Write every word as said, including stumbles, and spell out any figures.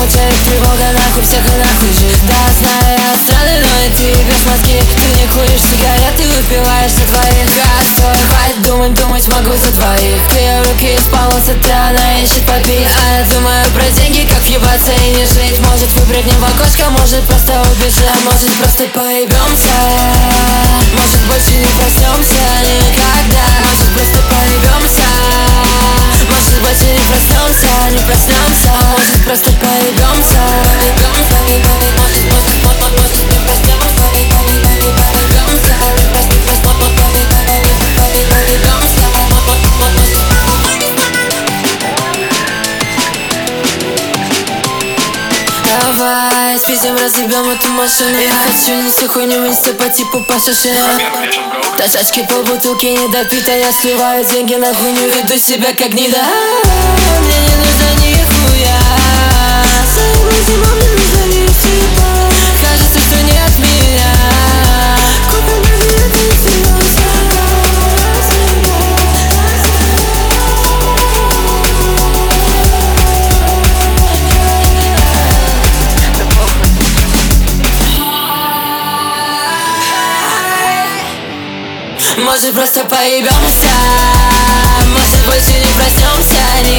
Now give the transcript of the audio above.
мучает тревога, нахуй всех и нахуй жизнь. Да, знаю я странный, но и ты без мозги. Ты не куришь сигареты, выпиваешь за двоих. Отстой, хватит думать, думать могу за двоих. Ты в руки из полосы, она ищет попить. А я думаю про деньги, как въебаться и не жить. Может выпрыгнем в окошко, может просто убежим. Может просто поебемся, может больше не проснемся никогда. Может просто поебемся, может больше не проснемся, не проснемся. Может просто поебемся, поебемся, поебемся. Может, может, может, может не проснемся, поебемся, не проснемся, давай спиздим, разъебем эту машину. Я хочу нести хуйню в инсте по типу пашаши. Тачачки полбутылки недопитой, я сливаю деньги на хуйню, веду себя как гнида. Мне не нужно нихуя, своим зимом мне нужно нефтеба. Кажется, что не от меня. Купим билеты и вперёд. Может просто поебемся, может больше не проснемся